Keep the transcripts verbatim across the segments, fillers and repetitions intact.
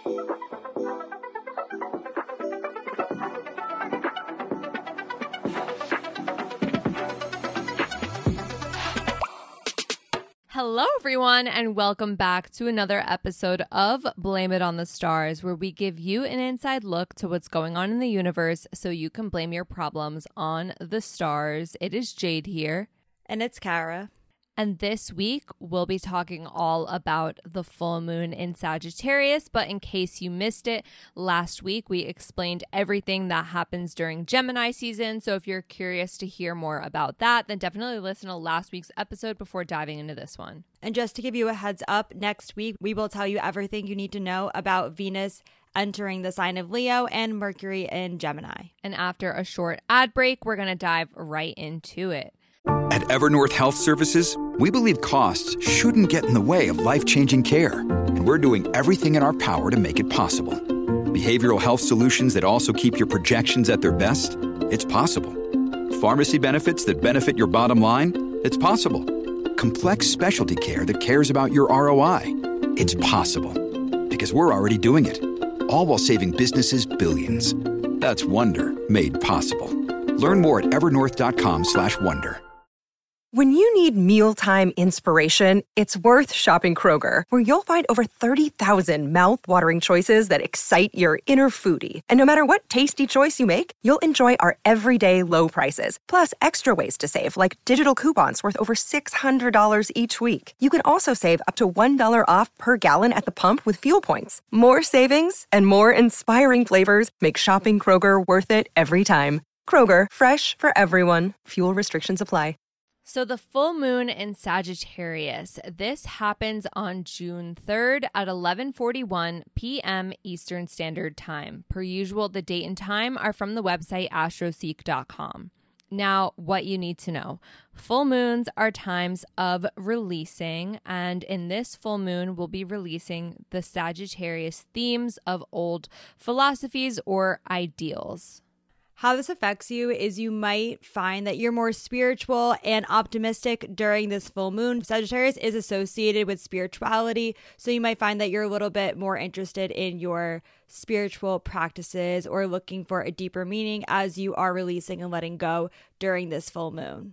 Hello, everyone, and welcome back to another episode of Blame It on the Stars, where we give you an inside look to what's going on in the universe so you can blame your problems on the stars. It is Jade here. And it's Kara. And this week, we'll be talking all about the full moon in Sagittarius. But in case you missed it, last week we explained everything that happens during Gemini season. So if you're curious to hear more about that, then definitely listen to last week's episode before diving into this one. And just to give you a heads up, next week we will tell you everything you need to know about Venus entering the sign of Leo and Mercury in Gemini. And after a short ad break, we're going to dive right into it. At Evernorth Health Services, we believe costs shouldn't get in the way of life-changing care, and we're doing everything in our power to make it possible. Behavioral health solutions that also keep your projections at their best? It's possible. Pharmacy benefits that benefit your bottom line? It's possible. Complex specialty care that cares about your R O I? It's possible. Because we're already doing it. All while saving businesses billions. That's Wonder made possible. Learn more at evernorth.com slash wonder. When you need mealtime inspiration, it's worth shopping Kroger, where you'll find over thirty thousand mouth-watering choices that excite your inner foodie. And no matter what tasty choice you make, you'll enjoy our everyday low prices, plus extra ways to save, like digital coupons worth over six hundred dollars each week. You can also save up to one dollar off per gallon at the pump with fuel points. More savings and more inspiring flavors make shopping Kroger worth it every time. Kroger, fresh for everyone. Fuel restrictions apply. So the full moon in Sagittarius, this happens on June third at eleven forty-one p.m. Eastern Standard Time. Per usual, the date and time are from the website astroseek dot com. Now, what you need to know. Full moons are times of releasing, and in this full moon, we'll be releasing the Sagittarius themes of old philosophies or ideals. How this affects you is you might find that you're more spiritual and optimistic during this full moon. Sagittarius is associated with spirituality, so you might find that you're a little bit more interested in your spiritual practices or looking for a deeper meaning as you are releasing and letting go during this full moon.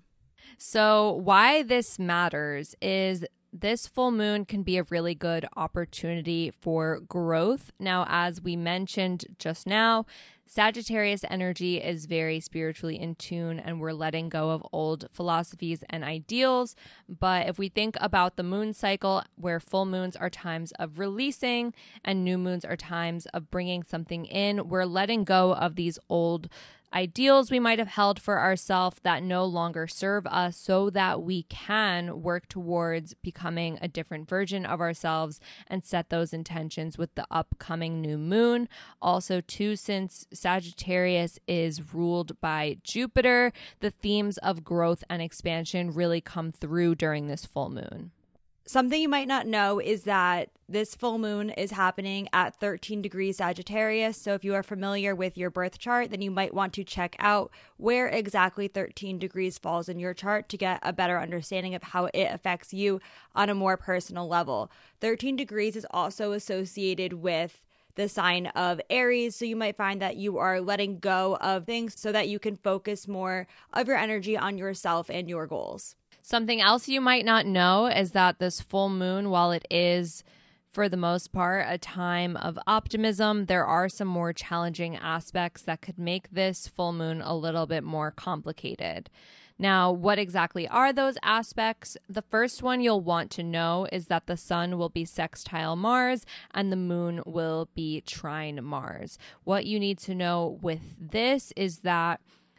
So why this matters is this full moon can be a really good opportunity for growth. Now, as we mentioned just now, Sagittarius energy is very spiritually in tune, and we're letting go of old philosophies and ideals. But if we think about the moon cycle, where full moons are times of releasing and new moons are times of bringing something in, we're letting go of these old ideals we might have held for ourselves that no longer serve us, so that we can work towards becoming a different version of ourselves and set those intentions with the upcoming new moon. Also, too, since Sagittarius is ruled by Jupiter, the themes of growth and expansion really come through during this full moon. Something you might not know is that this full moon is happening at thirteen degrees Sagittarius. So if you are familiar with your birth chart, then you might want to check out where exactly thirteen degrees falls in your chart to get a better understanding of how it affects you on a more personal level. thirteen degrees is also associated with the sign of Aries. So you might find that you are letting go of things so that you can focus more of your energy on yourself and your goals. Something else you might not know is that this full moon, while it is for the most part a time of optimism, there are some more challenging aspects that could make this full moon a little bit more complicated. Now, what exactly are those aspects? The first one you'll want to know is that the sun will be sextile Mars and the moon will be trine Mars. What you need to know with this is that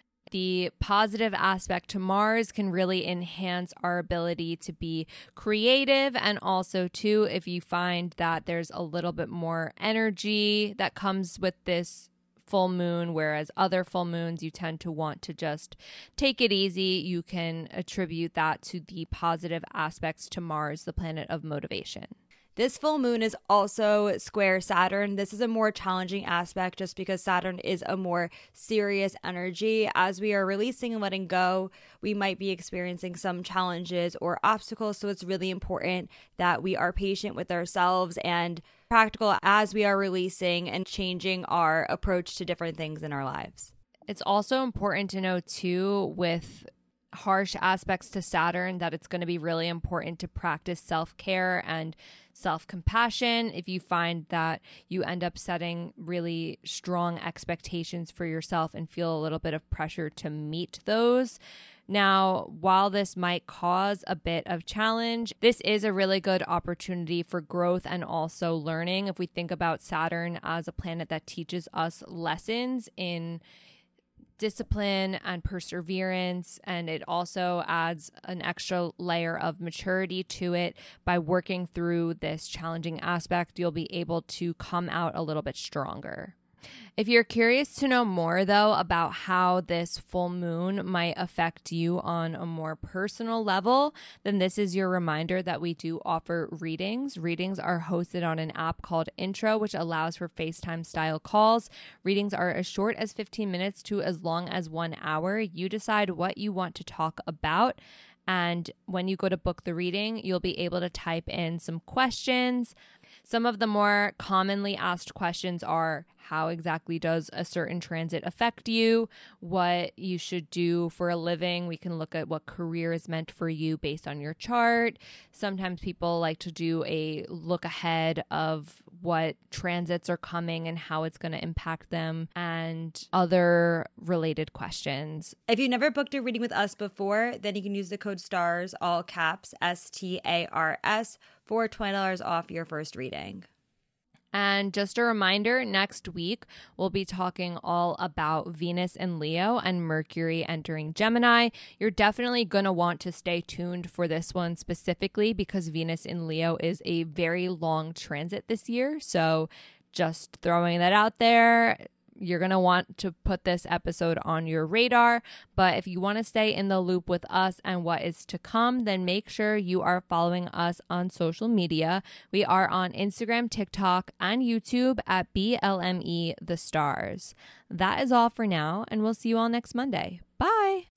the positive aspect to Mars can really enhance our ability to be creative. And also, too, if you find that there's a little bit more energy that comes with this full moon, whereas other full moons you tend to want to just take it easy, you can attribute that to the positive aspects to Mars, the planet of motivation. This full moon is also square Saturn. This is a more challenging aspect just because Saturn is a more serious energy. As we are releasing and letting go, we might be experiencing some challenges or obstacles. So it's really important that we are patient with ourselves and practical as we are releasing and changing our approach to different things in our lives. It's also important to know too, with harsh aspects to Saturn, that it's going to be really important to practice self-care and self-compassion. If you find that you end up setting really strong expectations for yourself and feel a little bit of pressure to meet those. Now, while this might cause a bit of challenge, this is a really good opportunity for growth and also learning. If we think about Saturn as a planet that teaches us lessons in discipline and perseverance, and it also adds an extra layer of maturity to it. By working through this challenging aspect, you'll be able to come out a little bit stronger. If you're curious to know more, though, about how this full moon might affect you on a more personal level, then this is your reminder that we do offer readings. Readings are hosted on an app called Intro, which allows for FaceTime style calls. Readings are as short as fifteen minutes to as long as one hour. You decide what you want to talk about. And when you go to book the reading, you'll be able to type in some questions. Some of the more commonly asked questions are, how exactly does a certain transit affect you? What you should do for a living? We can look at what career is meant for you based on your chart. Sometimes people like to do a look ahead of what transits are coming and how it's going to impact them, and other related questions. If you've never booked a reading with us before, then you can use the code STARS, all caps, S T A R S, for twenty dollars off your first reading. And just a reminder, next week, we'll be talking all about Venus in Leo and Mercury entering Gemini. You're definitely going to want to stay tuned for this one specifically because Venus in Leo is a very long transit this year. So just throwing that out there. You're going to want to put this episode on your radar. But if you want to stay in the loop with us and what is to come, then make sure you are following us on social media. We are on Instagram, TikTok, and YouTube at B L M E The Stars. That is all for now, and we'll see you all next Monday. Bye.